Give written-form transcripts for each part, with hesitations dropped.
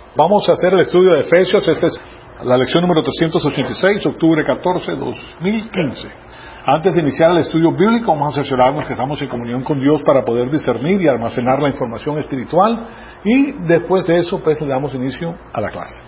Vamos a hacer el estudio de Efesios. Esta es la lección número 386, octubre 14, 2015. Antes de iniciar el estudio bíblico, vamos a asegurarnos que estamos en comunión con Dios para poder discernir y almacenar la información espiritual. Y después de eso, pues le damos inicio a la clase.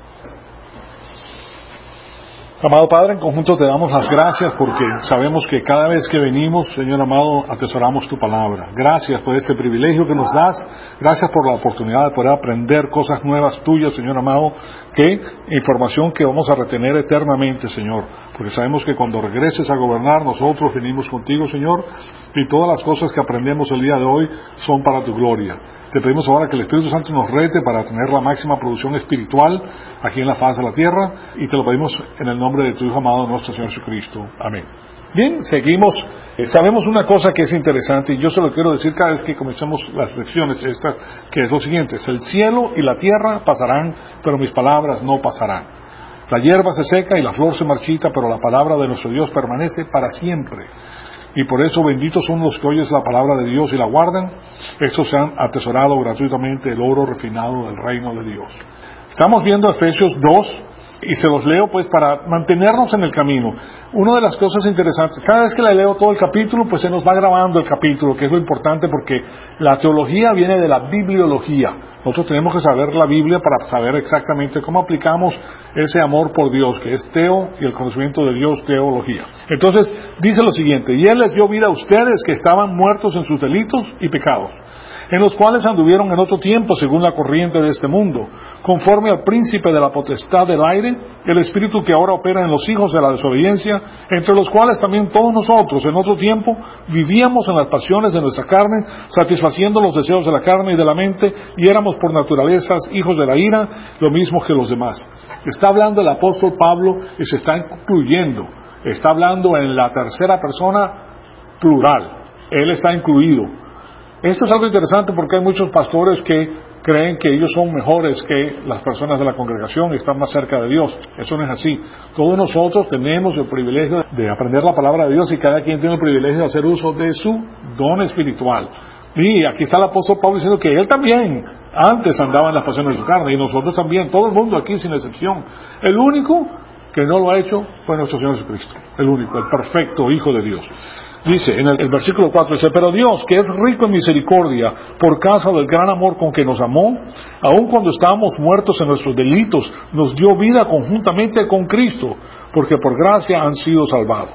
Amado Padre, en conjunto te damos las gracias porque sabemos que cada vez que venimos, Señor amado, atesoramos tu palabra. Gracias por este privilegio que nos das. Gracias por la oportunidad de poder aprender cosas nuevas tuyas, Señor amado, información que vamos a retener eternamente, Señor. Porque sabemos que cuando regreses a gobernar, nosotros venimos contigo, Señor, y todas las cosas que aprendemos el día de hoy son para tu gloria. Te pedimos ahora que el Espíritu Santo nos rete para tener la máxima producción espiritual aquí en la faz de la tierra, y te lo pedimos en el nombre de tu Hijo amado, nuestro Señor Jesucristo. Amén. Bien, seguimos. Sabemos una cosa que es interesante, y yo se lo quiero decir cada vez que comencemos las lecciones, que es lo siguiente: el cielo y la tierra pasarán, pero mis palabras no pasarán. La hierba se seca y la flor se marchita, pero la palabra de nuestro Dios permanece para siempre. Y por eso benditos son los que oyes la palabra de Dios y la guardan. Estos se han atesorado gratuitamente el oro refinado del reino de Dios. Estamos viendo Efesios 2, y se los leo pues para mantenernos en el camino. Una de las cosas interesantes, cada vez que le leo todo el capítulo, pues se nos va grabando el capítulo, que es lo importante, porque la teología viene de la bibliología. Nosotros tenemos que saber la Biblia para saber exactamente cómo aplicamos ese amor por Dios, que es teo, y el conocimiento de Dios, teología. Entonces, dice lo siguiente: y Él les dio vida a ustedes que estaban muertos en sus delitos y pecados, en los cuales anduvieron en otro tiempo según la corriente de este mundo, conforme al príncipe de la potestad del aire, el espíritu que ahora opera en los hijos de la desobediencia, entre los cuales también todos nosotros en otro tiempo vivíamos en las pasiones de nuestra carne, satisfaciendo los deseos de la carne y de la mente, y éramos por naturaleza hijos de la ira, lo mismo que los demás. Está hablando el apóstol Pablo y se está incluyendo, está hablando en la tercera persona plural, él está incluido. Esto es algo interesante porque hay muchos pastores que creen que ellos son mejores que las personas de la congregación y están más cerca de Dios. Eso no es así. Todos nosotros tenemos el privilegio de aprender la palabra de Dios, y cada quien tiene el privilegio de hacer uso de su don espiritual. Y aquí está el apóstol Pablo diciendo que él también antes andaba en las pasiones de su carne, y nosotros también, todo el mundo aquí sin excepción. El único que no lo ha hecho fue nuestro Señor Jesucristo. El único, el perfecto Hijo de Dios. Dice en el versículo 4, dice: pero Dios, que es rico en misericordia, por causa del gran amor con que nos amó, aun cuando estábamos muertos en nuestros delitos, nos dio vida conjuntamente con Cristo, porque por gracia han sido salvados.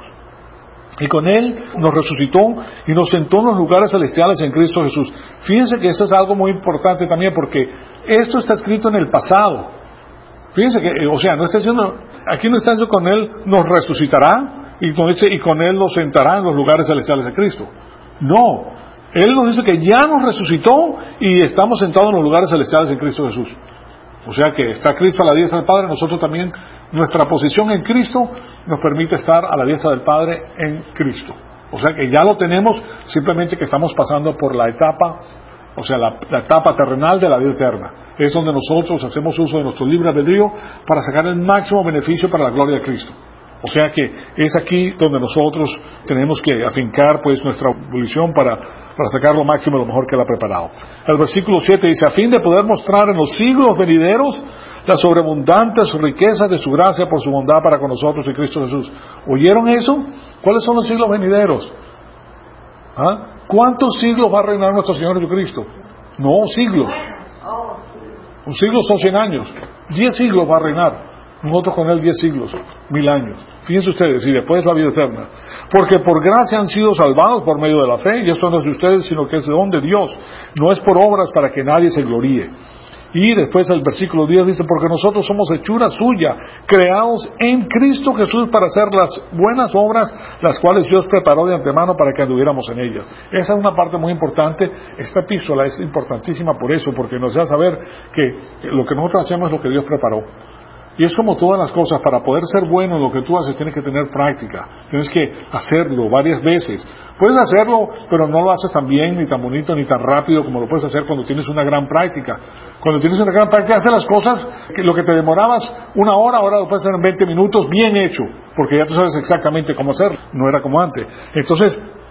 Y con Él nos resucitó y nos sentó en los lugares celestiales en Cristo Jesús. Fíjense que esto es algo muy importante también, porque esto está escrito en el pasado. Fíjense que, no está diciendo, aquí no está diciendo con Él nos resucitará, y con Él nos sentará en los lugares celestiales de Cristo. No, Él nos dice que ya nos resucitó y estamos sentados en los lugares celestiales en Cristo Jesús. O sea que está Cristo a la diestra del Padre, nosotros también, nuestra posición en Cristo nos permite estar a la diestra del Padre en Cristo. O sea que ya lo tenemos, simplemente que estamos pasando por la etapa, la etapa terrenal de la vida eterna. Es donde nosotros hacemos uso de nuestro libre albedrío para sacar el máximo beneficio para la gloria de Cristo. O sea que es aquí donde nosotros tenemos que afincar pues nuestra volición para sacar lo máximo, lo mejor que Él ha preparado. El versículo 7 dice: a fin de poder mostrar en los siglos venideros las sobreabundantes riquezas de su gracia por su bondad para con nosotros en Cristo Jesús. ¿Oyeron eso? ¿Cuáles son los siglos venideros? ¿Cuántos siglos va a reinar nuestro Señor Jesucristo? No, siglos. Un siglo son 100 años. 10 siglos va a reinar. Nosotros con Él 10 siglos, 1000 años. Fíjense ustedes, y después la vida eterna. Porque por gracia han sido salvados por medio de la fe, y esto no es de ustedes, sino que es de don de Dios. No es por obras para que nadie se gloríe. Y después el versículo 10 dice: porque nosotros somos hechura suya, creados en Cristo Jesús para hacer las buenas obras, las cuales Dios preparó de antemano para que anduviéramos en ellas. Esa es una parte muy importante. Esta epístola es importantísima por eso, porque nos da saber que lo que nosotros hacemos es lo que Dios preparó. Y es como todas las cosas: para poder ser bueno en lo que tú haces tienes que tener práctica, tienes que hacerlo varias veces. Puedes hacerlo, pero no lo haces tan bien, ni tan bonito, ni tan rápido como lo puedes hacer cuando tienes una gran práctica. Cuando tienes una gran práctica, haces las cosas, que lo que te demorabas una hora, ahora lo puedes hacer en 20 minutos bien hecho, porque ya tú sabes exactamente cómo hacerlo, no era como antes. Entonces,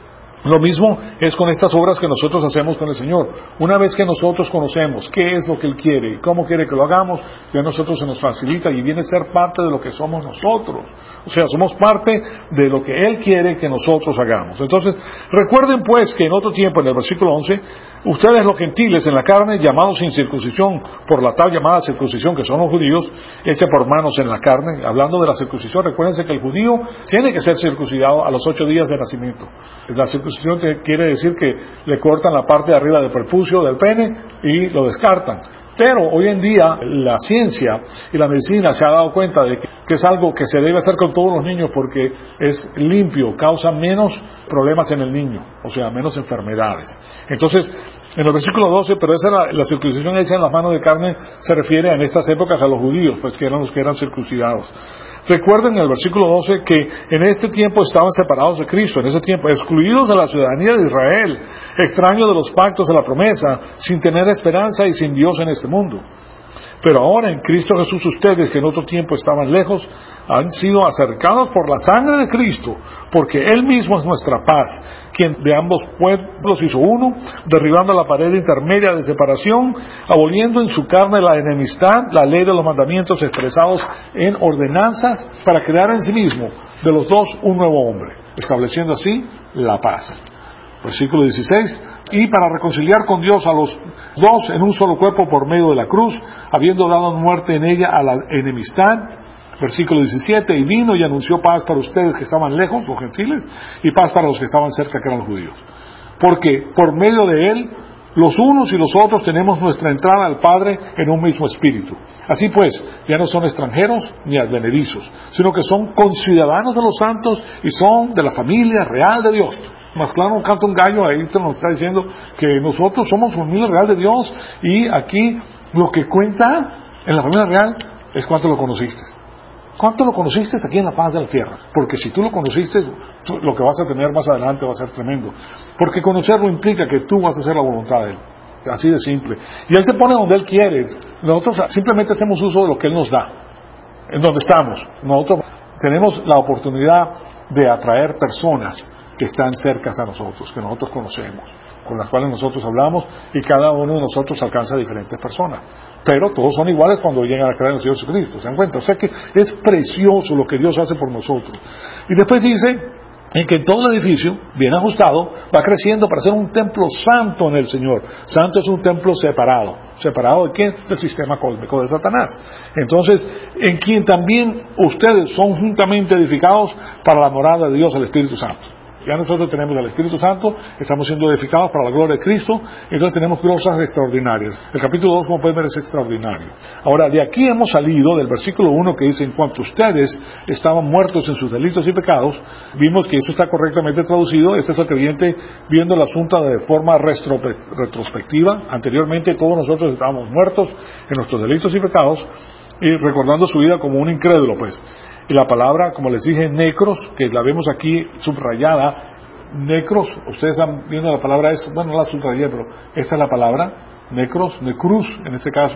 Lo mismo es con estas obras que nosotros hacemos con el Señor. Una vez que nosotros conocemos qué es lo que Él quiere y cómo quiere que lo hagamos, ya a nosotros se nos facilita y viene a ser parte de lo que somos nosotros. O sea, somos parte de lo que Él quiere que nosotros hagamos. Entonces, recuerden pues que en otro tiempo, en el versículo 11, ustedes los gentiles en la carne, llamados sin circuncisión, por la tal llamada circuncisión que son los judíos, hecha por manos en la carne. Hablando de la circuncisión, recuérdense que el judío tiene que ser circuncidado a los 8 días de nacimiento. La circuncisión quiere decir que le cortan la parte de arriba del prepucio, del pene, y lo descartan. Pero hoy en día la ciencia y la medicina se ha dado cuenta de que es algo que se debe hacer con todos los niños porque es limpio, causa menos problemas en el niño, o sea, menos enfermedades. Entonces, en el versículo 12, pero esa era la circuncisión hecha en las manos de carne, se refiere en estas épocas a los judíos, pues que eran los que eran circuncidados. Recuerden en el versículo 12 que en este tiempo estaban separados de Cristo, en ese tiempo excluidos de la ciudadanía de Israel, extraños de los pactos de la promesa, sin tener esperanza y sin Dios en este mundo. Pero ahora en Cristo Jesús ustedes, que en otro tiempo estaban lejos, han sido acercados por la sangre de Cristo, porque Él mismo es nuestra paz, quien de ambos pueblos hizo uno, derribando la pared intermedia de separación, aboliendo en su carne la enemistad, la ley de los mandamientos expresados en ordenanzas, para crear en sí mismo de los dos un nuevo hombre, estableciendo así la paz. Versículo 16, y para reconciliar con Dios a los dos en un solo cuerpo por medio de la cruz, habiendo dado muerte en ella a la enemistad. Versículo 17, y vino y anunció paz para ustedes que estaban lejos, los gentiles, y paz para los que estaban cerca, que eran los judíos. Porque por medio de él, los unos y los otros tenemos nuestra entrada al Padre en un mismo espíritu. Así pues, ya no son extranjeros ni advenedizos, sino que son conciudadanos de los santos y son de la familia real de Dios. Más claro, canta un gallo ahí, te nos está diciendo que nosotros somos familia real de Dios, y aquí lo que cuenta en la familia real es cuánto lo conociste. ¿Cuánto lo conociste aquí en la paz de la tierra? Porque si tú lo conociste, lo que vas a tener más adelante va a ser tremendo. Porque conocerlo implica que tú vas a hacer la voluntad de Él. Así de simple. Y Él te pone donde Él quiere. Nosotros simplemente hacemos uso de lo que Él nos da. En donde estamos. Nosotros tenemos la oportunidad de atraer personas que están cercas a nosotros, que nosotros conocemos, con las cuales nosotros hablamos, y cada uno de nosotros alcanza a diferentes personas. Pero todos son iguales cuando llegan a creer en el Señor Jesucristo, ¿se dan cuenta? O sea que es precioso lo que Dios hace por nosotros. Y después dice en que todo el edificio, bien ajustado, va creciendo para ser un templo santo en el Señor. Santo es un templo separado. ¿Separado de quién? Del sistema cósmico de Satanás. Entonces, en quien también ustedes son juntamente edificados para la morada de Dios, el Espíritu Santo. Ya nosotros tenemos al Espíritu Santo, estamos siendo edificados para la gloria de Cristo, entonces tenemos cosas extraordinarias. El capítulo 2, como pueden ver, es extraordinario. Ahora, de aquí hemos salido del versículo 1 que dice, en cuanto ustedes estaban muertos en sus delitos y pecados, vimos que eso está correctamente traducido. Este es el creyente viendo el asunto de forma retrospectiva. Anteriormente todos nosotros estábamos muertos en nuestros delitos y pecados, y recordando su vida como un incrédulo, pues. Y la palabra, como les dije, necros, que la vemos aquí subrayada, necros, ustedes están viendo la palabra, bueno, no la subrayé, pero esta es la palabra, necros, necrus, en este caso,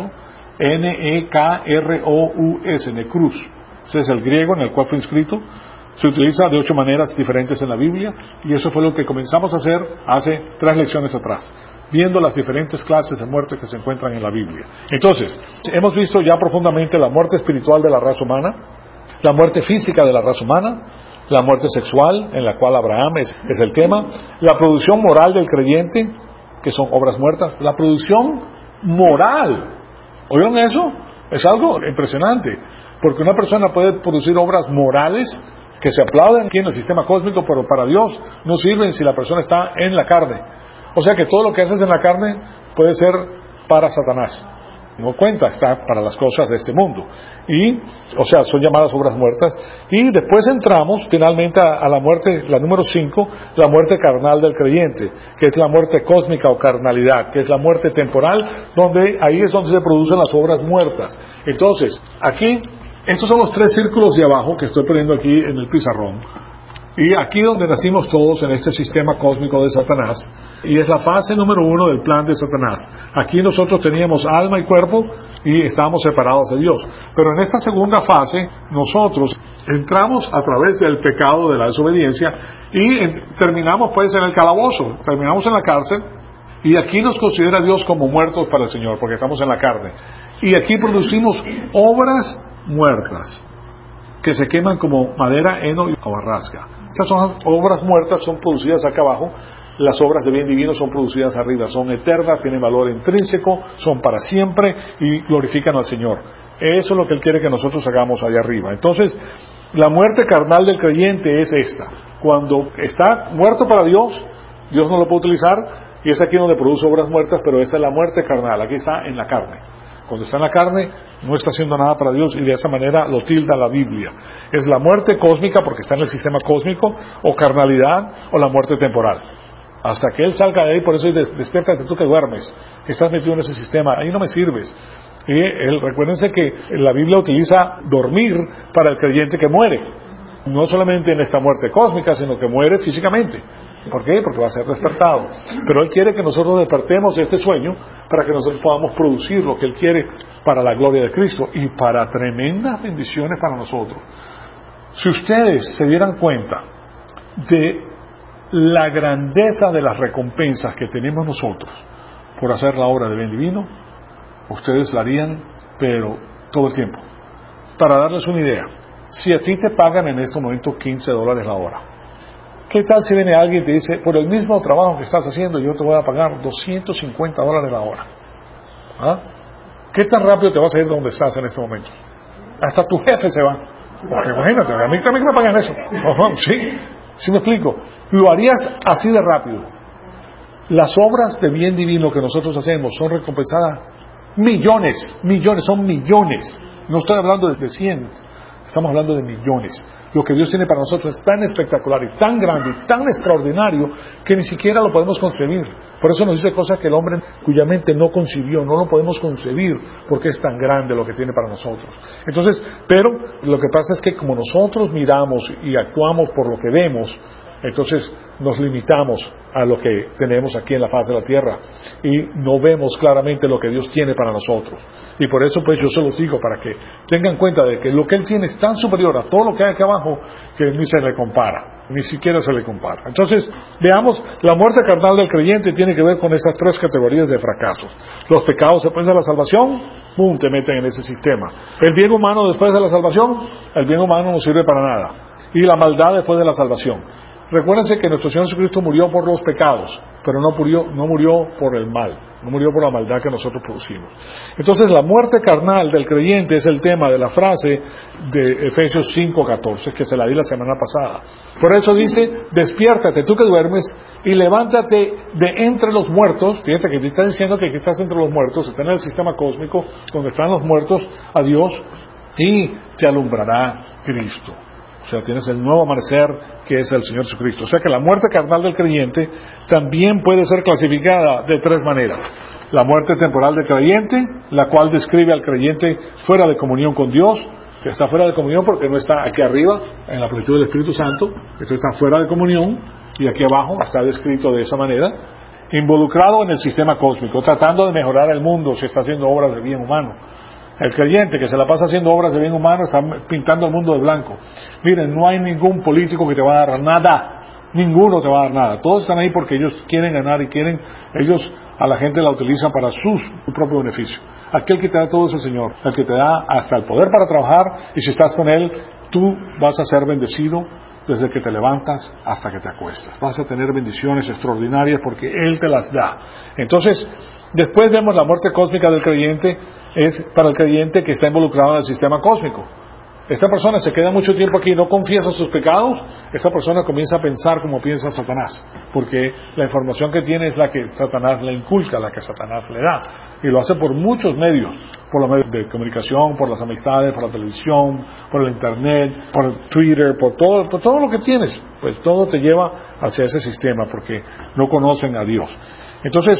N-E-K-R-O-U-S, necrus. Ese es el griego en el cual fue inscrito. Se utiliza de 8 maneras diferentes en la Biblia, y eso fue lo que comenzamos a hacer hace 3 lecciones atrás, viendo las diferentes clases de muerte que se encuentran en la Biblia. Entonces, hemos visto ya profundamente la muerte espiritual de la raza humana, la muerte física de la raza humana, la muerte sexual, en la cual Abraham es el tema, la producción moral del creyente, que son obras muertas, la producción moral. ¿Oyeron eso? Es algo impresionante, porque una persona puede producir obras morales que se aplauden aquí en el sistema cósmico, pero para Dios no sirven si la persona está en la carne. O sea que todo lo que haces en la carne puede ser para Satanás. No cuenta, está para las cosas de este mundo. Y, o sea, son llamadas obras muertas. Y después entramos finalmente a la muerte, la número 5, la muerte carnal del creyente, que es la muerte cósmica o carnalidad, que es la muerte temporal, donde ahí es donde se producen las obras muertas. Entonces, aquí, estos son los 3 círculos de abajo que estoy poniendo aquí en el pizarrón. Y aquí donde nacimos todos en este sistema cósmico de Satanás, y es la fase número 1 del plan de Satanás. Aquí nosotros teníamos alma y cuerpo y estábamos separados de Dios. Pero en esta segunda fase, nosotros entramos a través del pecado de la desobediencia y terminamos pues en el calabozo, terminamos en la cárcel, y aquí nos considera Dios como muertos para el Señor, porque estamos en la carne. Y aquí producimos obras muertas, que se queman como madera, heno y hojarasca. Estas son obras muertas, son producidas acá abajo. Las obras de bien divino son producidas arriba, son eternas, tienen valor intrínseco, son para siempre y glorifican al Señor. Eso es lo que Él quiere que nosotros hagamos allá arriba. Entonces, la muerte carnal del creyente es esta. Cuando está muerto para Dios, Dios no lo puede utilizar, y es aquí donde produce obras muertas, pero esa es la muerte carnal, aquí está en la carne. Cuando está en la carne, no está haciendo nada para Dios, y de esa manera lo tilda la Biblia. Es la muerte cósmica, porque está en el sistema cósmico, o carnalidad, o la muerte temporal. Hasta que Él salga de ahí, por eso despiértate tú que duermes, que estás metido en ese sistema, ahí no me sirves. Y recuérdense que la Biblia utiliza dormir para el creyente que muere, no solamente en esta muerte cósmica, sino que muere físicamente. ¿Por qué? Porque va a ser despertado. Pero Él quiere que nosotros despertemos de este sueño para que nosotros podamos producir lo que Él quiere para la gloria de Cristo y para tremendas bendiciones para nosotros. Si ustedes se dieran cuenta de la grandeza de las recompensas que tenemos nosotros por hacer la obra de bien divino, ustedes la harían, pero todo el tiempo. Para darles una idea, si a ti te pagan en este momento $15 la hora, ¿qué tal si viene alguien y te dice, por el mismo trabajo que estás haciendo, yo te voy a pagar $250 la hora? ¿Ah? ¿Qué tan rápido te vas a ir de donde estás en este momento? Hasta tu jefe se va. Porque imagínate, a mí también me pagan eso. ¿Sí me explico? Lo harías así de rápido. Las obras de bien divino que nosotros hacemos son recompensadas millones, son millones. No estoy hablando de 100, estamos hablando de millones. Lo que Dios tiene para nosotros es tan espectacular y tan grande y tan extraordinario que ni siquiera lo podemos concebir. Por eso nos dice cosas que el hombre cuya mente no concibió, no lo podemos concebir porque es tan grande lo que tiene para nosotros. Entonces, pero lo que pasa es que como nosotros miramos y actuamos por lo que vemos, entonces nos limitamos a lo que tenemos aquí en la faz de la tierra y no vemos claramente lo que Dios tiene para nosotros. Y por eso pues yo se los digo, para que tengan cuenta de que lo que Él tiene es tan superior a todo lo que hay aquí abajo que ni se le compara, ni siquiera se le compara. Entonces veamos, la muerte carnal del creyente tiene que ver con esas tres categorías de fracasos. Los pecados después de la salvación, ¡pum!, te meten en ese sistema. El bien humano después de la salvación, el bien humano no sirve para nada. Y la maldad después de la salvación. Recuérdense que nuestro Señor Jesucristo murió por los pecados, pero no murió por el mal, no murió por la maldad que nosotros producimos. Entonces la muerte carnal del creyente es el tema de la frase de Efesios 5:14, que se la di la semana pasada. Por eso dice, despiértate tú que duermes y levántate de entre los muertos. Fíjate que te está diciendo que aquí estás entre los muertos, está en el sistema cósmico donde están los muertos a Dios, y te alumbrará Cristo. O sea, tienes el nuevo amanecer que es el Señor Jesucristo. O sea que la muerte carnal del creyente también puede ser clasificada de tres maneras. La muerte temporal del creyente, la cual describe al creyente fuera de comunión con Dios, que está fuera de comunión porque no está aquí arriba en la plenitud del Espíritu Santo, esto está fuera de comunión, y aquí abajo está descrito de esa manera, involucrado en el sistema cósmico, tratando de mejorar el mundo, si está haciendo obras de bien humano. El creyente que se la pasa haciendo obras de bien humano está pintando el mundo de blanco. Miren, no hay ningún político que te va a dar nada, ninguno te va a dar nada. Todos están ahí porque ellos quieren ganar y ellos a la gente la utilizan para su propio beneficio. Aquel que te da todo es el Señor, el que te da hasta el poder para trabajar, y si estás con Él, tú vas a ser bendecido desde que te levantas hasta que te acuestas. Vas a tener bendiciones extraordinarias porque Él te las da. Entonces, después vemos la muerte cósmica del creyente, es para el creyente que está involucrado en el sistema cósmico. Esta persona se queda mucho tiempo aquí y no confiesa sus pecados. Esta persona comienza a pensar como piensa Satanás, porque la información que tiene es la que Satanás le inculca, la que Satanás le da, y lo hace por muchos medios, por los medios de comunicación, por las amistades, por la televisión, por el internet, por el Twitter, por todo lo que tienes. Pues todo te lleva hacia ese sistema porque no conocen a Dios. Entonces,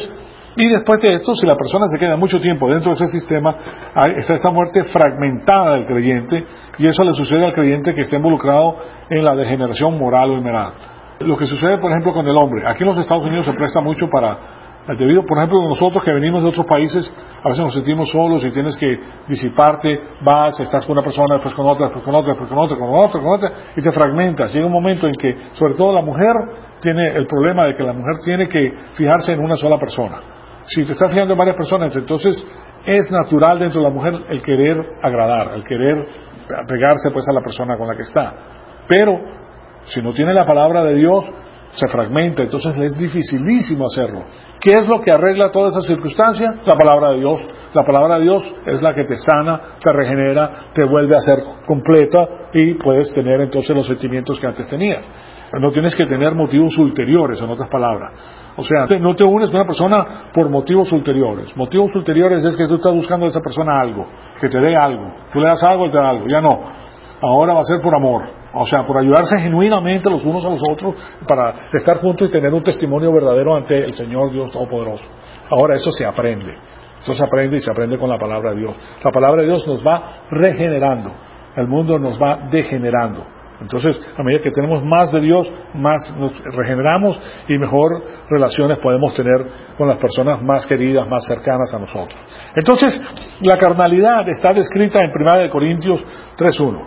Y después de esto, si la persona se queda mucho tiempo dentro de ese sistema, está esta muerte fragmentada del creyente, y eso le sucede al creyente que está involucrado en la degeneración moral o inmoral. Lo que sucede, por ejemplo, con el hombre. Aquí en los Estados Unidos se presta mucho debido, por ejemplo, nosotros que venimos de otros países, a veces nos sentimos solos y tienes que disiparte, estás con una persona, después con otra, después con otra, después con otra, con otra, y te fragmentas. Llega un momento en que, sobre todo la mujer, tiene el problema de que la mujer tiene que fijarse en una sola persona. Si te estás fijando en varias personas, entonces es natural dentro de la mujer el querer agradar, el querer pegarse pues a la persona con la que está. Pero, si no tiene la palabra de Dios, se fragmenta, entonces es dificilísimo hacerlo. ¿Qué es lo que arregla toda esa circunstancia? La palabra de Dios. La palabra de Dios es la que te sana, te regenera, te vuelve a ser completa y puedes tener entonces los sentimientos que antes tenías. No tienes que tener motivos ulteriores, en otras palabras. O sea, no te unes con una persona por motivos ulteriores. Motivos ulteriores es que tú estás buscando a esa persona algo, que te dé algo. Tú le das algo y te da algo. Ya no. Ahora va a ser por amor. O sea, por ayudarse genuinamente los unos a los otros para estar juntos y tener un testimonio verdadero ante el Señor Dios Todopoderoso. Ahora eso se aprende. Eso se aprende y se aprende con la palabra de Dios. La palabra de Dios nos va regenerando. El mundo nos va degenerando. Entonces, a medida que tenemos más de Dios, más nos regeneramos y mejor relaciones podemos tener con las personas más queridas, más cercanas a nosotros. Entonces, la carnalidad está descrita en 1 Corintios 3:1.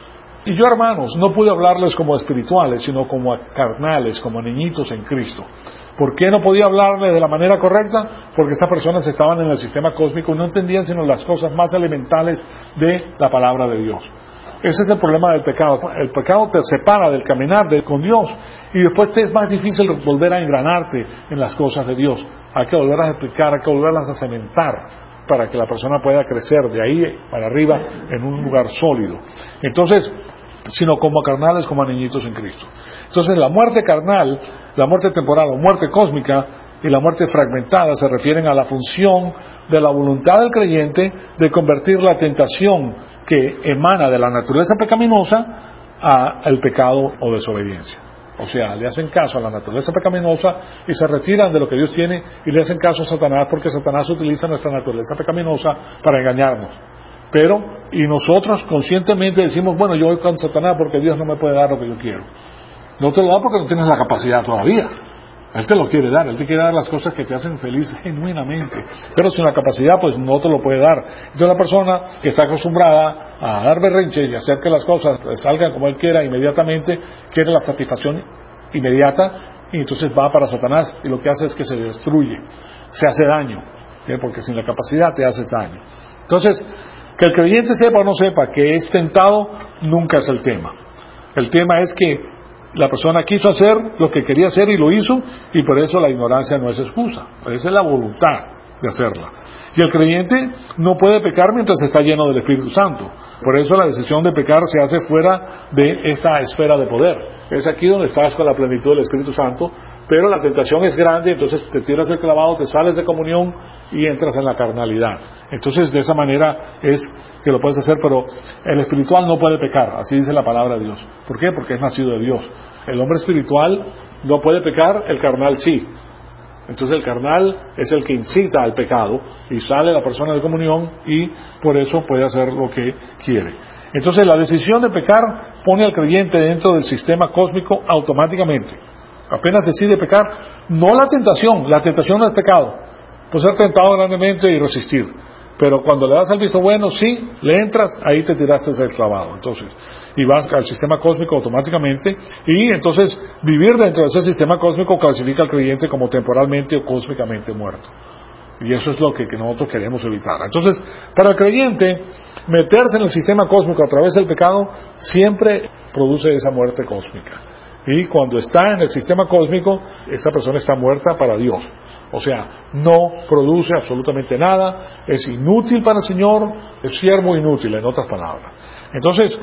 Y yo, hermanos, no pude hablarles como espirituales, sino como carnales, como niñitos en Cristo. ¿Por qué no podía hablarles de la manera correcta? Porque estas personas estaban en el sistema cósmico y no entendían sino las cosas más elementales de la palabra de Dios. Ese es el problema del pecado. El pecado te separa del caminar con Dios y después te es más difícil volver a engranarte en las cosas de Dios. Hay que volverlas a explicar, hay que volverlas a cementar para que la persona pueda crecer de ahí para arriba en un lugar sólido. Entonces, sino como carnales, como a niñitos en Cristo. Entonces, la muerte carnal, la muerte temporal o muerte cósmica y la muerte fragmentada se refieren a la función de la voluntad del creyente de convertir la tentación que emana de la naturaleza pecaminosa al pecado o desobediencia. O sea, le hacen caso a la naturaleza pecaminosa y se retiran de lo que Dios tiene y le hacen caso a Satanás porque Satanás utiliza nuestra naturaleza pecaminosa para engañarnos. Pero, y nosotros conscientemente decimos, bueno, yo voy con Satanás porque Dios no me puede dar lo que yo quiero. No te lo da porque no tienes la capacidad todavía. Él te lo quiere dar, Él te quiere dar las cosas que te hacen feliz genuinamente. Pero sin la capacidad, pues no te lo puede dar. Entonces la persona que está acostumbrada a dar berrinches y hacer que las cosas salgan como Él quiera inmediatamente, quiere la satisfacción inmediata y entonces va para Satanás y lo que hace es que se destruye, se hace daño, porque sin la capacidad te hace daño. Entonces, que el creyente sepa o no sepa que es tentado nunca es el tema. El tema es que la persona quiso hacer lo que quería hacer y lo hizo, y por eso la ignorancia no es excusa. Esa es la voluntad de hacerla. Y el creyente no puede pecar mientras está lleno del Espíritu Santo. Por eso la decisión de pecar se hace fuera de esta esfera de poder. Es aquí donde estás con la plenitud del Espíritu Santo, pero la tentación es grande, entonces te tiras el clavado, te sales de comunión y entras en la carnalidad. Entonces de esa manera es que lo puedes hacer, pero el espiritual no puede pecar, así dice la palabra de Dios. ¿Por qué? Porque es nacido de Dios. El hombre espiritual no puede pecar, el carnal sí. Entonces el carnal es el que incita al pecado y sale la persona de comunión y por eso puede hacer lo que quiere. Entonces la decisión de pecar pone al creyente dentro del sistema cósmico automáticamente. Apenas decide pecar, no la tentación no es pecado, pues ser tentado grandemente y resistir. Pero cuando le das el visto bueno, sí, le entras, ahí te tiraste el clavado. Entonces, y vas al sistema cósmico automáticamente, y entonces vivir dentro de ese sistema cósmico clasifica al creyente como temporalmente o cósmicamente muerto. Y eso es lo que nosotros queremos evitar. Entonces, para el creyente, meterse en el sistema cósmico a través del pecado siempre produce esa muerte cósmica. Y cuando está en el sistema cósmico, esa persona está muerta para Dios. O sea, no produce absolutamente nada, es inútil para el Señor, es siervo inútil, en otras palabras. Entonces,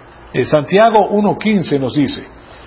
Santiago 1:15 nos dice,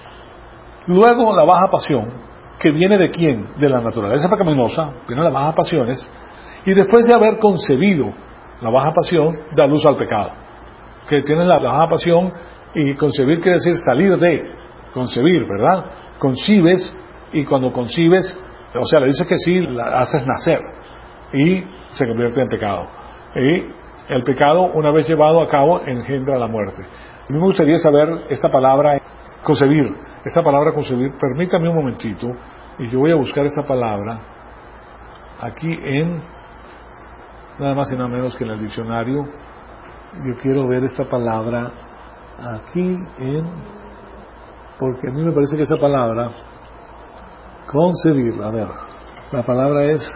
luego la baja pasión, que viene de quién? De la naturaleza pecaminosa, viene las bajas pasiones, y después de haber concebido la baja pasión, da luz al pecado. Que tiene la baja pasión, y concebir quiere decir salir de, concebir, ¿verdad? Concibes, y cuando concibes, O sea, le dice que sí, la haces nacer y se convierte en pecado. Y el pecado, una vez llevado a cabo, engendra la muerte. A mí me gustaría saber esta palabra concebir. Esta palabra concebir, permítame un momentito y yo voy a buscar esta palabra aquí en, nada más y nada menos que en el diccionario. Yo quiero ver esta palabra aquí porque a mí me parece que esa palabra concebir, a ver, la palabra es,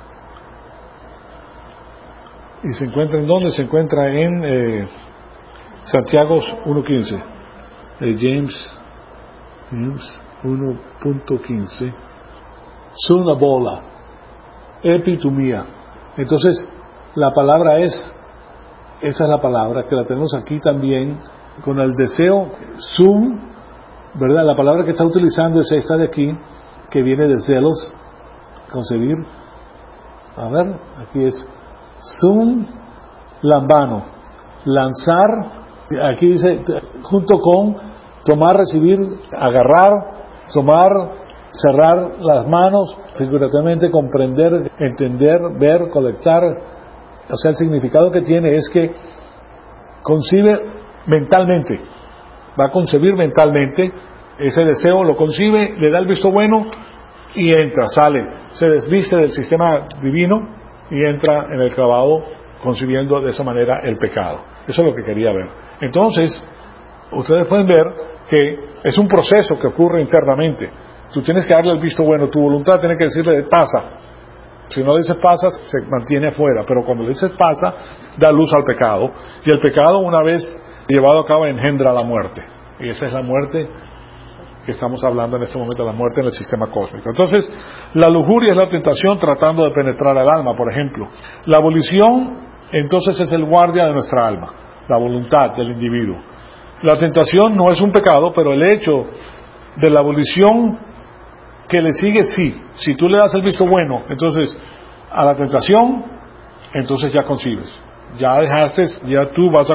y se encuentra en dónde, se encuentra en Santiago 1.15, James 1.15, sunabola, epitumía. Entonces la palabra esa es la palabra que la tenemos aquí también con el deseo, ¿verdad? La palabra que está utilizando es esta de aquí, que viene de celos, concebir. A ver, aquí es lambano, lanzar, aquí dice, junto con tomar, recibir, agarrar, tomar, cerrar las manos, figurativamente comprender, entender, ver, colectar. O sea, el significado que tiene es que concibe mentalmente, va a concebir mentalmente ese deseo, lo concibe, le da el visto bueno y entra, sale, se desviste del sistema divino y entra en el clavado concibiendo de esa manera el pecado. Eso es lo que quería ver. Entonces, ustedes pueden ver que es un proceso que ocurre internamente. Tú tienes que darle el visto bueno, tu voluntad tiene que decirle pasa. Si no le dices pasa, se mantiene afuera, pero cuando le dices pasa, da luz al pecado, y el pecado, una vez llevado a cabo, engendra la muerte, y esa es la muerte que estamos hablando en este momento, la muerte en el sistema cósmico. Entonces, la lujuria es la tentación tratando de penetrar al alma, por ejemplo. La volición, entonces, es el guardia de nuestra alma, la voluntad del individuo. La tentación no es un pecado, pero el hecho de la volición que le sigue, sí. Si tú le das el visto bueno, entonces, a la tentación, entonces ya concibes. Ya dejaste, ya tú vas a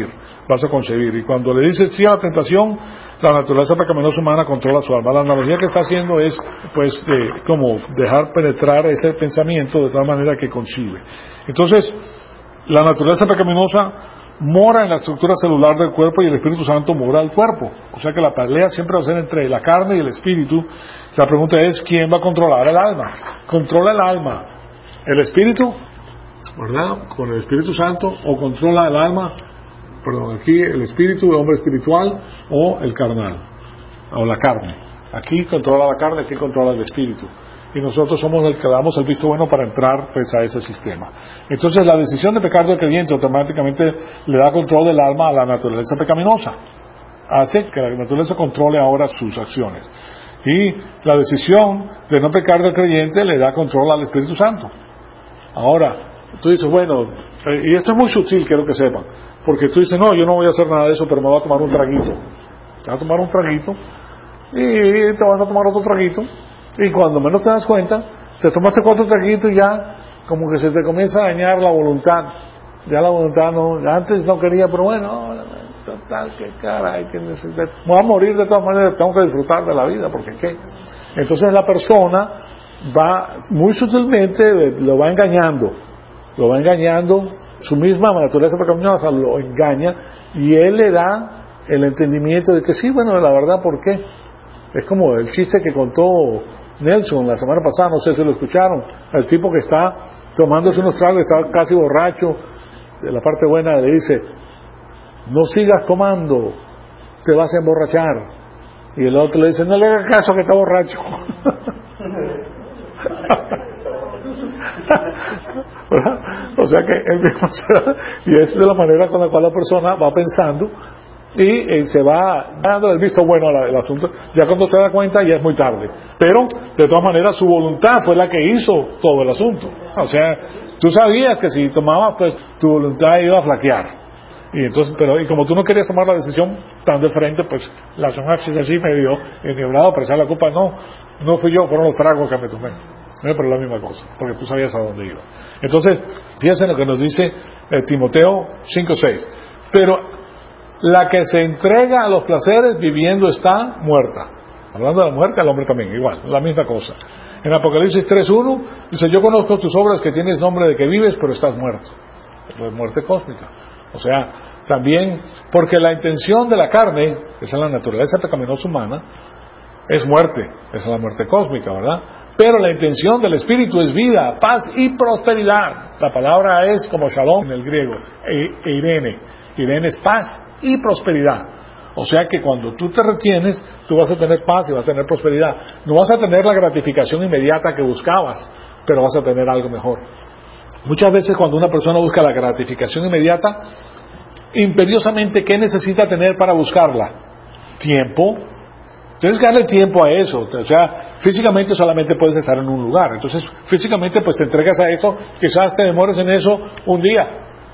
concebir. Y cuando le dices sí a la tentación, la naturaleza pecaminosa humana controla su alma. La analogía que está haciendo es, pues, como dejar penetrar ese pensamiento de tal manera que concibe. Entonces, la naturaleza pecaminosa mora en la estructura celular del cuerpo y el Espíritu Santo mora al cuerpo. O sea que la pelea siempre va a ser entre la carne y el espíritu. La pregunta es, ¿quién va a controlar el alma? ¿Controla el alma el espíritu, verdad, con el Espíritu Santo, o controla el alma, aquí el espíritu, el hombre espiritual, o el carnal, o la carne? Aquí controla la carne, aquí controla el espíritu. Y nosotros somos el que damos el visto bueno para entrar, pues, a ese sistema. Entonces, la decisión de pecar del creyente automáticamente le da control del alma a la naturaleza pecaminosa. Hace que la naturaleza controle ahora sus acciones. Y la decisión de no pecar del creyente le da control al Espíritu Santo. Ahora, tú dices, bueno, y esto es muy sutil, quiero que sepan, porque tú dices, no, yo no voy a hacer nada de eso, pero me voy a tomar un traguito. Te vas a tomar un traguito y te vas a tomar otro traguito. Y cuando menos te das cuenta, te tomaste 4 traguitos y ya como que se te comienza a dañar la voluntad. Ya la voluntad no, antes no quería, pero bueno, total, que caray, que necesito. Me voy a morir de todas maneras, tengo que disfrutar de la vida, porque qué. Entonces la persona va muy sutilmente, lo va engañando, su misma naturaleza pecaminosa lo engaña, y él le da el entendimiento de que sí, bueno, la verdad, ¿por qué? Es como el chiste que contó Nelson la semana pasada, no sé si lo escucharon, el tipo que está tomándose unos tragos, está casi borracho, de la parte buena le dice, no sigas tomando, te vas a emborrachar, y el otro le dice, no le hagas caso que está borracho. O sea que él mismo y es de la manera con la cual la persona va pensando y se va dando el visto bueno al asunto. Ya cuando se da cuenta ya es muy tarde, pero de todas maneras su voluntad fue la que hizo todo el asunto. O sea, tú sabías que si tomabas, pues tu voluntad iba a flaquear, y entonces, y como tú no querías tomar la decisión tan de frente, pues la zona así medio enhebrado, pero esa la culpa no fui yo, fueron los tragos que me tomé. Pero es la misma cosa, porque tú sabías a dónde iba. Entonces, fíjense lo que nos dice Timoteo 5:6. Pero la que se entrega a los placeres viviendo está muerta. Hablando de la muerte, al hombre también, igual, la misma cosa. En Apocalipsis 3:1 dice, yo conozco tus obras, que tienes nombre de que vives, pero estás muerto. Eso es muerte cósmica. O sea, también, porque la intención de la carne, esa es la naturaleza pecaminosa humana, es muerte, esa es la muerte cósmica, ¿verdad? Pero la intención del Espíritu es vida, paz y prosperidad. La palabra es como shalom en el griego, Irene. Irene es paz y prosperidad. O sea que cuando tú te retienes, tú vas a tener paz y vas a tener prosperidad. No vas a tener la gratificación inmediata que buscabas, pero vas a tener algo mejor. Muchas veces cuando una persona busca la gratificación inmediata, imperiosamente, ¿qué necesita tener para buscarla? Tiempo. Tienes que darle tiempo a eso. O sea, físicamente solamente puedes estar en un lugar. Entonces, físicamente pues te entregas a eso, quizás te demores en eso un día,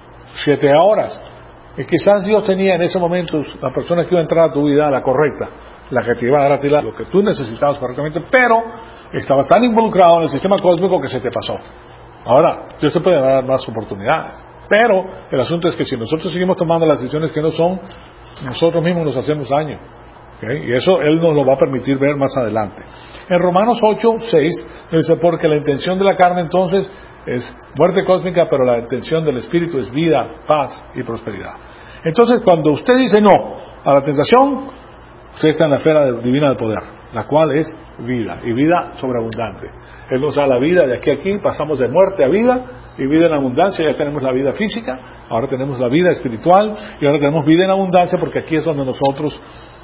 7 horas. Y quizás Dios tenía en ese momento la persona que iba a entrar a tu vida, la correcta, la que te iba a dar a ti lo que tú necesitabas correctamente, pero estabas tan involucrado en el sistema cósmico que se te pasó. Ahora, Dios te puede dar más oportunidades, pero el asunto es que si nosotros seguimos tomando las decisiones que no son, nosotros mismos nos hacemos daño. ¿Okay? Y eso Él nos lo va a permitir ver más adelante. En Romanos 8:6 dice, porque la intención de la carne entonces es muerte cósmica, pero la intención del Espíritu es vida, paz y prosperidad. Entonces, cuando usted dice no a la tentación, usted está en la esfera divina del poder, la cual es vida, y vida sobreabundante. Él nos da la vida de aquí a aquí, pasamos de muerte a vida, y vida en abundancia. Ya tenemos la vida física, ahora tenemos la vida espiritual, y ahora tenemos vida en abundancia, porque aquí es donde nosotros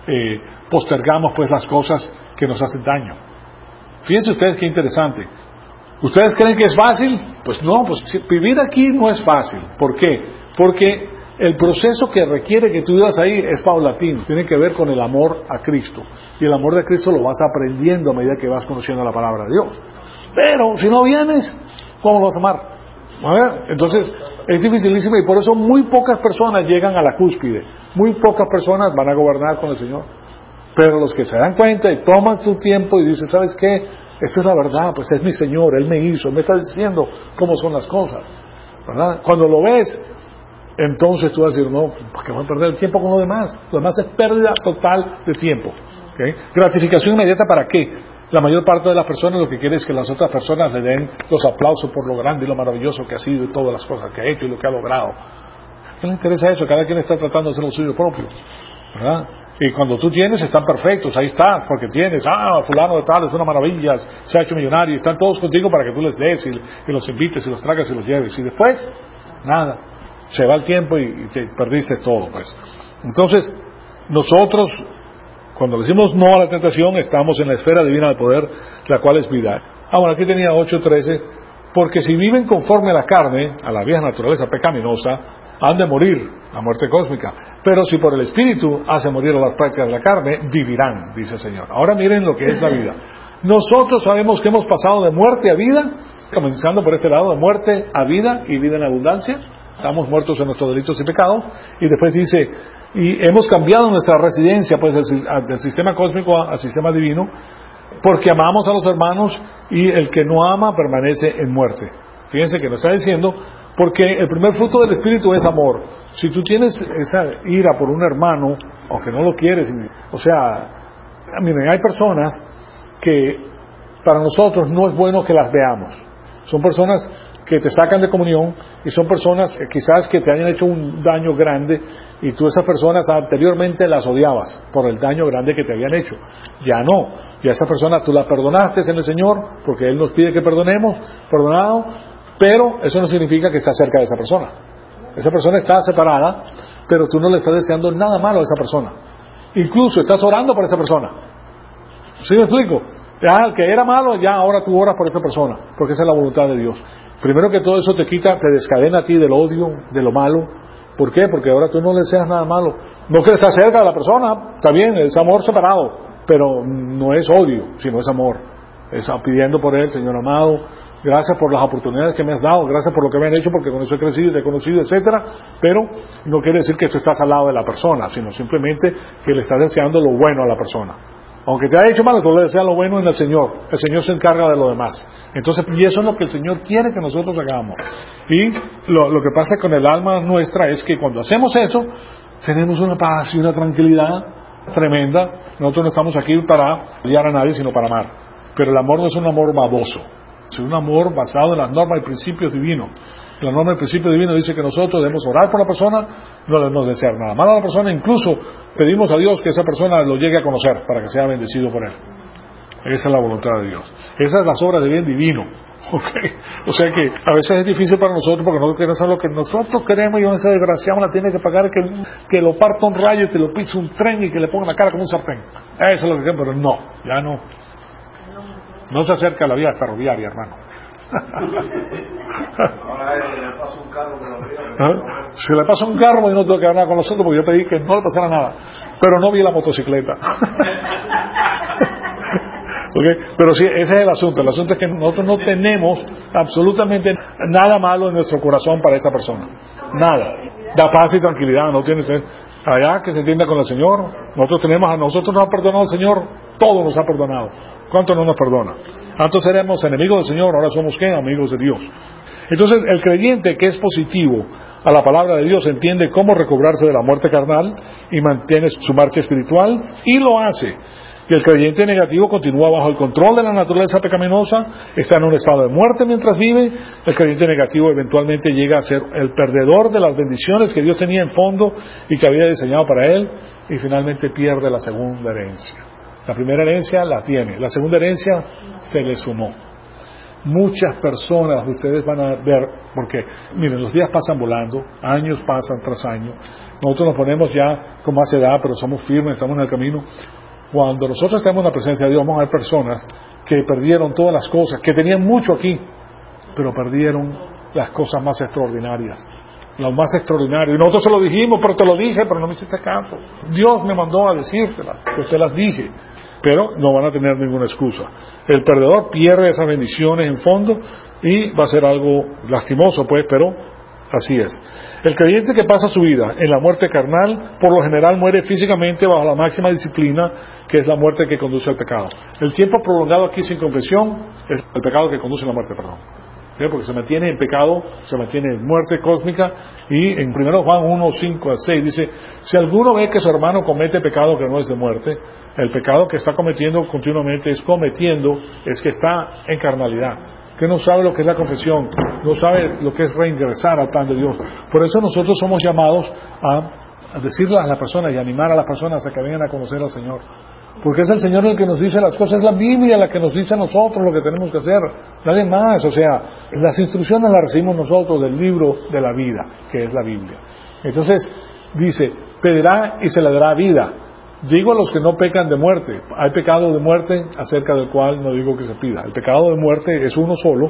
postergamos pues las cosas que nos hacen daño. Fíjense ustedes qué interesante. ¿Ustedes creen que es fácil? Pues no, pues vivir aquí no es fácil. ¿Por qué? Porque el proceso que requiere que tú vivas ahí es paulatino, tiene que ver con el amor a Cristo. Y el amor de Cristo lo vas aprendiendo a medida que vas conociendo la palabra de Dios. Pero si no vienes, ¿cómo lo vas a amar? A ver, entonces es dificilísimo, y por eso muy pocas personas llegan a la cúspide. Muy pocas personas van a gobernar con el Señor. Pero los que se dan cuenta y toman su tiempo y dicen, ¿sabes qué? Esta es la verdad, pues es mi Señor, Él me hizo, me está diciendo cómo son las cosas, ¿verdad? Cuando lo ves, entonces tú vas a decir, no, ¿por qué voy a perder el tiempo con lo demás? Lo demás es pérdida total de tiempo. ¿Okay? Gratificación inmediata, ¿para qué? La mayor parte de las personas lo que quiere es que las otras personas le den los aplausos por lo grande y lo maravilloso que ha sido y todas las cosas que ha hecho y lo que ha logrado. ¿A qué le interesa eso? Cada quien está tratando de hacer lo suyo propio, ¿verdad? Y cuando tú tienes, están perfectos, ahí estás, porque tienes, fulano de tal es una maravilla, se ha hecho millonario, y están todos contigo para que tú les des y los invites y los traigas y los lleves, y después, nada, se va el tiempo y te perdiste todo, pues. Entonces, nosotros, cuando decimos no a la tentación, estamos en la esfera divina del poder, la cual es vida. Bueno, aquí tenía 8:13, porque si viven conforme a la carne, a la vieja naturaleza pecaminosa, han de morir, la muerte cósmica. Pero si por el Espíritu hace morir a las prácticas de la carne, vivirán, dice el Señor. Ahora miren lo que es la vida. Nosotros sabemos que hemos pasado de muerte a vida, comenzando por este lado, de muerte a vida y vida en abundancia. Estamos muertos en nuestros delitos y pecados. Y después dice, y hemos cambiado nuestra residencia pues del sistema cósmico al sistema divino, porque amamos a los hermanos, y el que no ama permanece en muerte. Fíjense que nos está diciendo, porque el primer fruto del Espíritu es amor. Si tú tienes esa ira por un hermano, aunque no lo quieres, o sea, miren, hay personas que para nosotros no es bueno que las veamos. Son personas que te sacan de comunión, y son personas quizás que te hayan hecho un daño grande, y tú esas personas anteriormente las odiabas por el daño grande que te habían hecho. Ya no, ya esa persona tú la perdonaste en el Señor, porque Él nos pide que perdonemos, perdonado. Pero eso no significa que estás cerca de esa persona. Esa persona está separada, pero tú no le estás deseando nada malo a esa persona. Incluso estás orando por esa persona. ¿Sí me explico? Ya, el que era malo, ya ahora tú oras por esa persona, porque esa es la voluntad de Dios. Primero que todo eso te quita, te descadena a ti del odio, de lo malo. ¿Por qué? Porque ahora tú no le deseas nada malo. No que estás cerca de la persona, está bien, es amor separado, pero no es odio, sino es amor. Es pidiendo por él, Señor amado, gracias por las oportunidades que me has dado, gracias por lo que me han hecho, porque con eso he crecido y te he conocido, etcétera. Pero no quiere decir que tú estás al lado de la persona, sino simplemente que le estás deseando lo bueno a la persona. Aunque te haya hecho mal, tú le deseas lo bueno en el Señor. El Señor se encarga de lo demás. Entonces, y eso es lo que el Señor quiere que nosotros hagamos. Y lo que pasa con el alma nuestra es que cuando hacemos eso, tenemos una paz y una tranquilidad. tremenda. Nosotros no estamos aquí para odiar a nadie, sino para amar. Pero el amor no es un amor baboso, es un amor basado en las normas y principios divinos. La norma y principio divino dice que nosotros debemos orar por la persona, no debemos desear nada malo a la persona, incluso pedimos a Dios que esa persona lo llegue a conocer para que sea bendecido por él. Esa es la voluntad de Dios. Esas son las obras de bien divino. ¿Okay? O sea que a veces es difícil para nosotros porque nosotros queremos hacer lo que nosotros queremos y ese desgraciado la tiene que pagar que lo parta un rayo, que lo pise un tren y que le ponga la cara como un sartén. Eso es lo que queremos, pero no, ya no. No se acerca a la vía ferroviaria, hermano. Si le pasa un carro y no tengo que hablar con nosotros porque yo pedí que no le pasara nada, pero no vi la motocicleta. ¿Okay? Pero sí, ese es el asunto es que nosotros no tenemos absolutamente nada malo en nuestro corazón para esa persona, nada, da paz y tranquilidad, no tiene allá que se entienda con el Señor. Nosotros nos ha perdonado el Señor, todo nos ha perdonado. ¿Cuánto no nos perdona? Antes éramos enemigos del Señor, ahora somos ¿qué? Amigos de Dios. Entonces el creyente que es positivo a la palabra de Dios entiende cómo recobrarse de la muerte carnal y mantiene su marcha espiritual y lo hace. Y el creyente negativo continúa bajo el control de la naturaleza pecaminosa, está en un estado de muerte mientras vive. El creyente negativo eventualmente llega a ser el perdedor de las bendiciones que Dios tenía en fondo y que había diseñado para él, y finalmente pierde la segunda herencia. La primera herencia la tiene, la segunda herencia se le sumó. Muchas personas, ustedes van a ver, porque miren, los días pasan volando, años pasan tras años, nosotros nos ponemos ya con más edad, pero somos firmes, estamos en el camino. Cuando nosotros estamos en la presencia de Dios, vamos a ver personas que perdieron todas las cosas, que tenían mucho aquí, pero perdieron las cosas más extraordinarias. Lo más extraordinario. Y nosotros se lo dijimos, pero te lo dije, pero no me hiciste caso. Dios me mandó a decírtelas, pues te las dije. Pero no van a tener ninguna excusa. El perdedor pierde esas bendiciones en fondo y va a ser algo lastimoso, pues, pero así es. El creyente que pasa su vida en la muerte carnal, por lo general muere físicamente bajo la máxima disciplina, que es la muerte que conduce al pecado. El tiempo prolongado aquí sin confesión es el pecado que conduce a la muerte, perdón. Porque se mantiene en pecado, se mantiene en muerte cósmica, y en 1 Juan 1, 5 a 6 dice, si alguno ve que su hermano comete pecado que no es de muerte, el pecado que está cometiendo continuamente es que está en carnalidad, que no sabe lo que es la confesión, no sabe lo que es reingresar al plan de Dios. Por eso nosotros somos llamados a decirle a las personas y animar a las personas a que vengan a conocer al Señor. Porque es el Señor el que nos dice las cosas, es la Biblia la que nos dice a nosotros lo que tenemos que hacer, nadie más. O sea, las instrucciones las recibimos nosotros del libro de la vida, que es la Biblia. Entonces, dice, pedirá y se le dará vida. Digo a los que no pecan de muerte. Hay pecado de muerte acerca del cual no digo que se pida. El pecado de muerte es uno solo,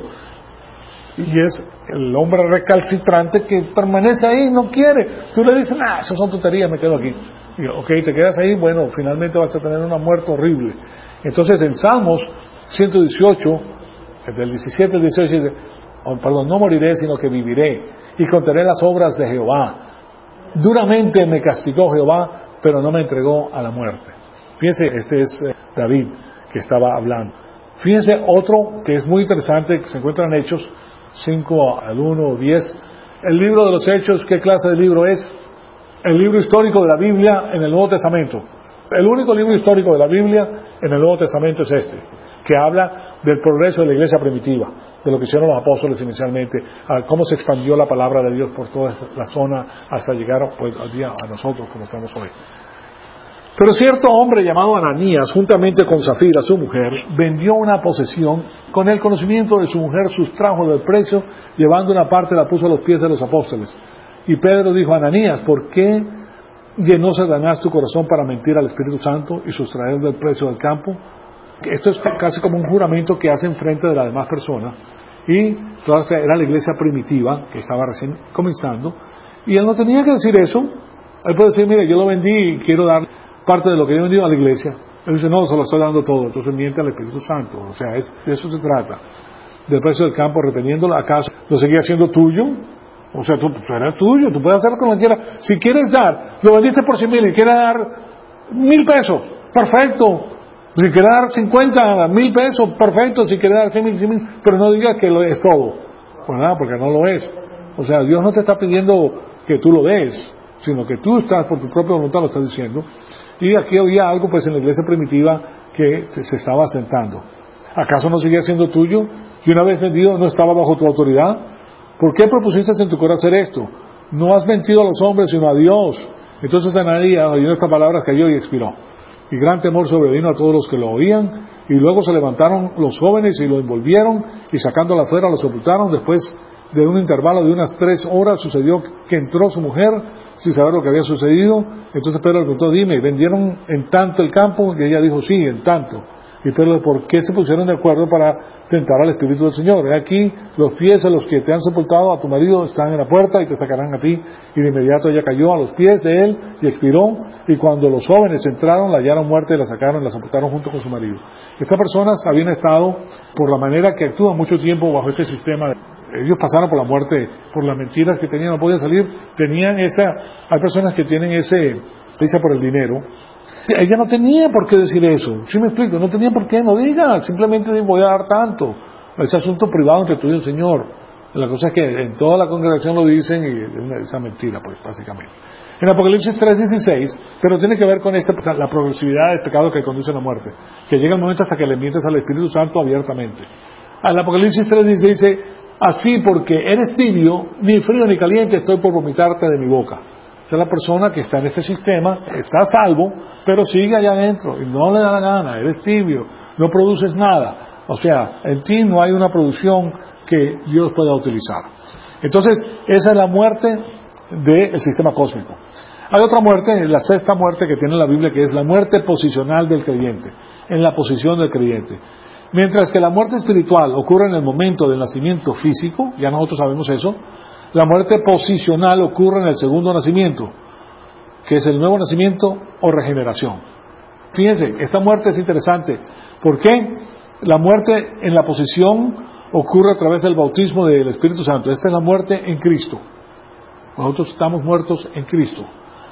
y es el hombre recalcitrante que permanece ahí, no quiere. Tú le dices, esas son tonterías, me quedo aquí. Y, ok, te quedas ahí, bueno, finalmente vas a tener una muerte horrible. Entonces en Salmos 118, del 17 al 18 dice, no moriré, sino que viviré, y contaré las obras de Jehová. Duramente me castigó Jehová, pero no me entregó a la muerte. Fíjense, este es David que estaba hablando. Fíjense otro que es muy interesante, que se encuentra en Hechos 5 al 1 o 10. El libro de los Hechos, ¿qué clase de libro es? El libro histórico de la Biblia en el Nuevo Testamento. El único libro histórico de la Biblia en el Nuevo Testamento es este, que habla del progreso de la iglesia primitiva, de lo que hicieron los apóstoles inicialmente, a cómo se expandió la palabra de Dios por toda la zona hasta llegar pues, al día a nosotros como estamos hoy. Pero cierto hombre llamado Ananías, juntamente con Zafira, su mujer, vendió una posesión, con el conocimiento de su mujer sustrajo del precio, llevando una parte la puso a los pies de los apóstoles. Y Pedro dijo a Ananías, ¿por qué llenó Satanás tu corazón para mentir al Espíritu Santo y sustraer del precio del campo? Esto es casi como un juramento que hace en frente de las demás personas. Y entonces era la iglesia primitiva, que estaba recién comenzando, y él no tenía que decir eso. Él puede decir, mire, yo lo vendí y quiero dar parte de lo que yo he vendido a la iglesia. Él dice, no, se lo estoy dando todo. Entonces miente al Espíritu Santo. O sea, de eso se trata. Del precio del campo, reteniéndolo. ¿Acaso lo seguía siendo tuyo? O sea, tú eres tuyo, tú puedes hacer como quieras. Si quieres dar, lo vendiste por 100,000 y quieres dar 1,000 pesos, perfecto. Si quieres dar 50,000 pesos, perfecto. Si quieres dar 100,000, pero no digas que lo es todo. Pues nada, porque no lo es. O sea, Dios no te está pidiendo que tú lo des, sino que tú estás por tu propia voluntad, lo estás diciendo. Y aquí había algo pues en la iglesia primitiva que se estaba asentando. ¿Acaso no seguía siendo tuyo? Y una vez vendido, ¿no estaba bajo tu autoridad? ¿Por qué propusiste en tu corazón hacer esto? No has mentido a los hombres, sino a Dios. Entonces Ananías, oyendo estas palabras, cayó y expiró. Y gran temor sobrevino a todos los que lo oían. Y luego se levantaron los jóvenes y lo envolvieron, y sacándola afuera lo sepultaron. Después de un intervalo de unas 3 horas sucedió que entró su mujer sin saber lo que había sucedido. Entonces Pedro le preguntó, dime, ¿vendieron en tanto el campo? Y ella dijo, sí, en tanto. Y Pedro, ¿por qué se pusieron de acuerdo para tentar al Espíritu del Señor? He aquí, los pies de los que te han sepultado a tu marido están en la puerta y te sacarán a ti. Y de inmediato ella cayó a los pies de él y expiró. Y cuando los jóvenes entraron, la hallaron muerta y la sacaron y la sepultaron junto con su marido. Estas personas habían estado, por la manera que actúan, mucho tiempo bajo este sistema. Ellos pasaron por la muerte, por las mentiras que tenían, no podían salir. Hay personas que tienen dice por el dinero. Ella no tenía por qué decir eso, ¿sí me explico? No tenía por qué, no diga, simplemente voy a dar tanto. Es asunto privado entre tú y el Señor. La cosa es que en toda la congregación lo dicen y es esa mentira, pues, básicamente. En Apocalipsis 3:16, pero tiene que ver con la progresividad del pecado que conduce a la muerte, que llega el momento hasta que le mientes al Espíritu Santo abiertamente. Al Apocalipsis 3:16 dice, así porque eres tibio, ni frío ni caliente, estoy por vomitarte de mi boca. Esa es la persona que está en este sistema, está a salvo, pero sigue allá adentro y no le da la gana, eres tibio, no produces nada. O sea, en ti no hay una producción que Dios pueda utilizar. Entonces, esa es la muerte del sistema cósmico. Hay otra muerte, la sexta muerte que tiene la Biblia, que es la muerte posicional del creyente, en la posición del creyente. Mientras que la muerte espiritual ocurre en el momento del nacimiento físico, ya nosotros sabemos eso, la muerte posicional ocurre en el segundo nacimiento, que es el nuevo nacimiento o regeneración. Fíjense, esta muerte es interesante. ¿Por qué? La muerte en la posición ocurre a través del bautismo del Espíritu Santo. Esta es la muerte en Cristo. Nosotros estamos muertos en Cristo.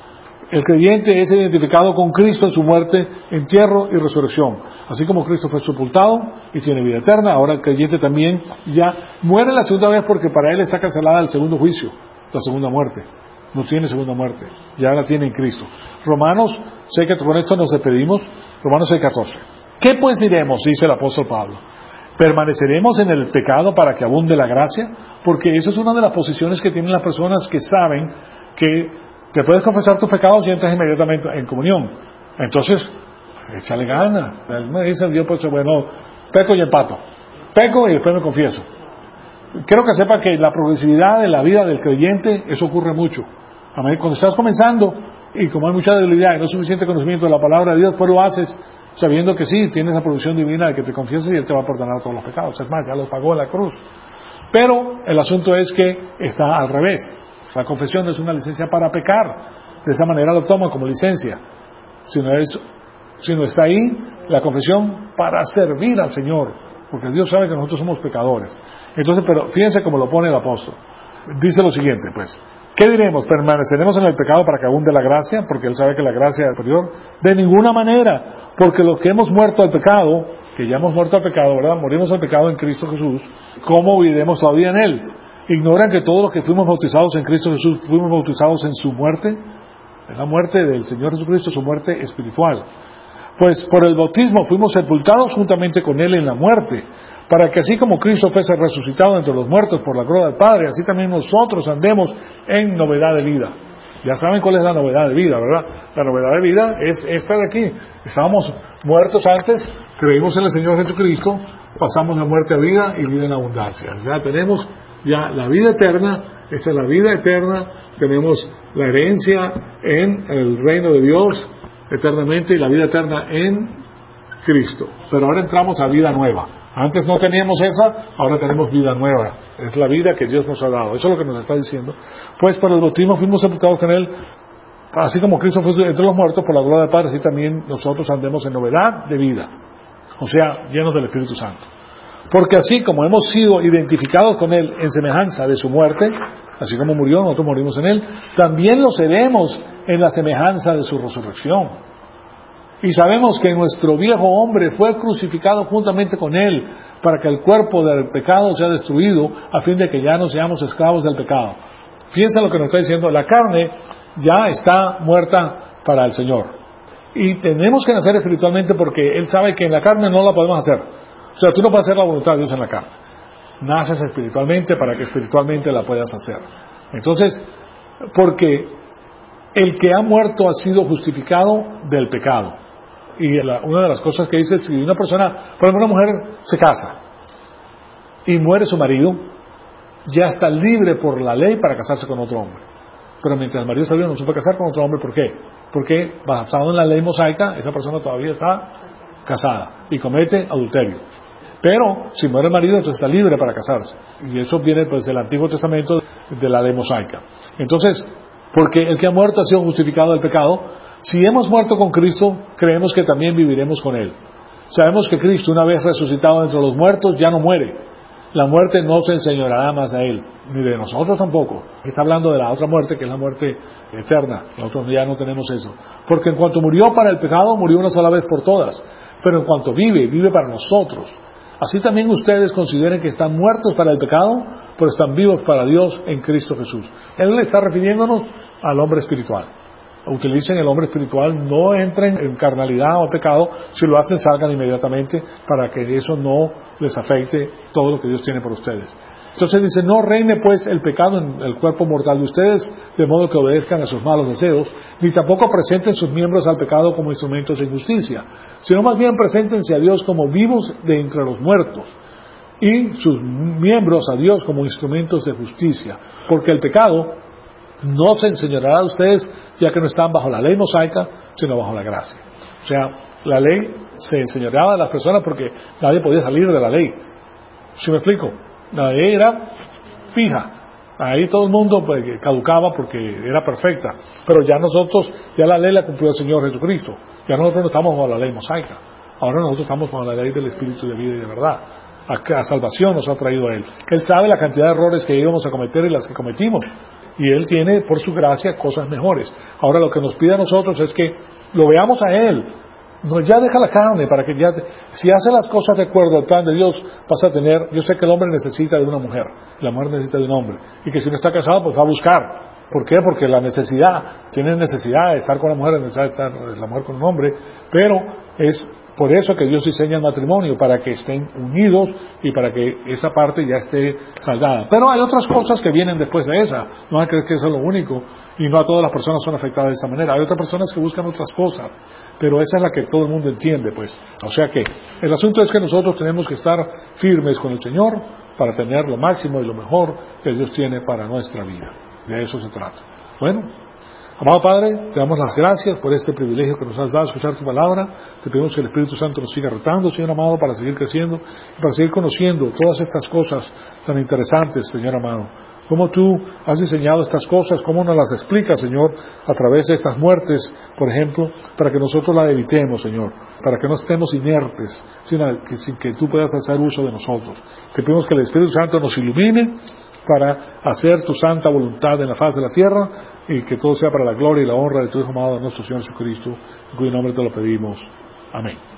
El creyente es identificado con Cristo en su muerte, entierro y resurrección. Así como Cristo fue sepultado y tiene vida eterna, ahora el creyente también ya muere la segunda vez porque para él está cancelada el segundo juicio, la segunda muerte. No tiene segunda muerte, ya la tiene en Cristo. Romanos, sé que con esto nos despedimos, Romanos 6:14. ¿Qué pues diremos? Dice el apóstol Pablo. ¿Permaneceremos en el pecado para que abunde la gracia? Porque eso es una de las posiciones que tienen las personas que saben que te puedes confesar tus pecados y entras inmediatamente en comunión. Entonces, échale ganas. Me dice Dios, pues bueno, peco y empato. Peco y después me confieso. Quiero que sepa que la progresividad de la vida del creyente, eso ocurre mucho. Cuando estás comenzando, y como hay mucha debilidad y no suficiente conocimiento de la palabra de Dios, pues lo haces sabiendo que sí, tienes la producción divina de que te confieses y Él te va a perdonar todos los pecados. Es más, ya los pagó en la cruz. Pero el asunto es que está al revés. La confesión no es una licencia para pecar. De esa manera lo toman como licencia. Sino está ahí la confesión para servir al Señor. Porque Dios sabe que nosotros somos pecadores. Entonces, pero fíjense cómo lo pone el apóstol. Dice lo siguiente, pues. ¿Qué diremos? ¿Permaneceremos en el pecado para que abunde la gracia? Porque Él sabe que la gracia es superior. De ninguna manera. Porque los que hemos muerto al pecado, que ya hemos muerto al pecado, ¿verdad? Morimos al pecado en Cristo Jesús. ¿Cómo viviremos todavía en Él? ¿Ignoran que todos los que fuimos bautizados en Cristo Jesús fuimos bautizados en su muerte? En la muerte del Señor Jesucristo, su muerte espiritual. Pues por el bautismo fuimos sepultados juntamente con Él en la muerte, para que así como Cristo fuese resucitado entre los muertos por la gloria del Padre, así también nosotros andemos en novedad de vida. Ya saben cuál es la novedad de vida, ¿verdad? La novedad de vida es esta de aquí. Estábamos muertos antes, creímos en el Señor Jesucristo, pasamos de muerte a vida y vida en abundancia. Ya tenemos ya la vida eterna, esta es la vida eterna, tenemos la herencia en el reino de Dios eternamente y la vida eterna en Cristo. Pero ahora entramos a vida nueva. Antes no teníamos esa, ahora tenemos vida nueva. Es la vida que Dios nos ha dado. Eso es lo que nos está diciendo. Pues por el bautismo fuimos sepultados con Él, así como Cristo fue entre los muertos por la gloria del Padre, así también nosotros andemos en novedad de vida. O sea, llenos del Espíritu Santo. Porque así como hemos sido identificados con Él en semejanza de su muerte, así como murió, nosotros morimos en Él, también lo seremos en la semejanza de su resurrección. Y sabemos que nuestro viejo hombre fue crucificado juntamente con Él, para que el cuerpo del pecado sea destruido, a fin de que ya no seamos esclavos del pecado. Fíjense lo que nos está diciendo, la carne ya está muerta para el Señor. Y tenemos que nacer espiritualmente porque Él sabe que en la carne no la podemos hacer. O sea, tú no puedes hacer la voluntad de Dios en la carne. Naces espiritualmente para que espiritualmente la puedas hacer. Entonces, porque el que ha muerto ha sido justificado del pecado. Y una de las cosas que dice, si una persona, por ejemplo, una mujer se casa y muere su marido, ya está libre por la ley para casarse con otro hombre. Pero mientras el marido está vivo no se puede casar con otro hombre. ¿Por qué? Porque basado en la ley mosaica, esa persona todavía está casada y comete adulterio. Pero si muere el marido, entonces está libre para casarse. Y eso viene pues del Antiguo Testamento, de la ley mosaica. Entonces, porque el que ha muerto ha sido justificado del pecado. Si hemos muerto con Cristo, creemos que también viviremos con Él. Sabemos que Cristo, una vez resucitado entre los muertos, ya no muere. La muerte no se enseñoreará más a Él, ni de nosotros tampoco. Está hablando de la otra muerte, que es la muerte eterna. Nosotros ya no tenemos eso. Porque en cuanto murió para el pecado, murió una sola vez por todas. Pero en cuanto vive, vive para nosotros. Así también ustedes consideren que están muertos para el pecado, pero están vivos para Dios en Cristo Jesús. Él le está refiriéndonos al hombre espiritual. Utilicen el hombre espiritual, no entren en carnalidad o pecado. Si lo hacen, salgan inmediatamente para que eso no les afecte todo lo que Dios tiene por ustedes. Entonces dice, no reine pues el pecado en el cuerpo mortal de ustedes, de modo que obedezcan a sus malos deseos, ni tampoco presenten sus miembros al pecado como instrumentos de injusticia, sino más bien preséntense a Dios como vivos de entre los muertos, y sus miembros a Dios como instrumentos de justicia, porque el pecado no se enseñoreará a ustedes, ya que no están bajo la ley mosaica, sino bajo la gracia. O sea, la ley se enseñoreaba a las personas porque nadie podía salir de la ley. ¿Sí me explico? La ley era fija. Ahí todo el mundo pues, caducaba porque era perfecta. Pero ya nosotros, ya la ley la cumplió el Señor Jesucristo. Ya nosotros no estamos bajo la ley mosaica. Ahora nosotros estamos bajo la ley del Espíritu de vida y de verdad. A salvación nos ha traído a Él. Él sabe la cantidad de errores que íbamos a cometer y las que cometimos. Y Él tiene, por su gracia, cosas mejores. Ahora lo que nos pide a nosotros es que lo veamos a Él. No, ya deja la carne para que ya, si hace las cosas de acuerdo al plan de Dios, vas a tener, yo sé que el hombre necesita de una mujer, la mujer necesita de un hombre, y que si no está casado, pues va a buscar. ¿Por qué? Porque la necesidad, tiene necesidad de estar con la mujer, necesidad de estar la mujer con un hombre, pero es por eso que Dios diseña el matrimonio, para que estén unidos y para que esa parte ya esté saldada. Pero hay otras cosas que vienen después de esa, no hay que creer que eso es lo único, y no a todas las personas son afectadas de esa manera. Hay otras personas que buscan otras cosas, pero esa es la que todo el mundo entiende, pues. O sea que el asunto es que nosotros tenemos que estar firmes con el Señor para tener lo máximo y lo mejor que Dios tiene para nuestra vida. De eso se trata. Bueno, amado Padre, te damos las gracias por este privilegio que nos has dado a escuchar tu palabra. Te pedimos que el Espíritu Santo nos siga retando, Señor amado, para seguir creciendo y para seguir conociendo todas estas cosas tan interesantes, Señor amado. Cómo tú has diseñado estas cosas, cómo nos las explicas, Señor, a través de estas muertes, por ejemplo, para que nosotros las evitemos, Señor, para que no estemos inertes, sin que tú puedas hacer uso de nosotros. Te pedimos que el Espíritu Santo nos ilumine para hacer tu santa voluntad en la faz de la tierra, y que todo sea para la gloria y la honra de tu Hijo amado, nuestro Señor Jesucristo, en cuyo nombre te lo pedimos. Amén.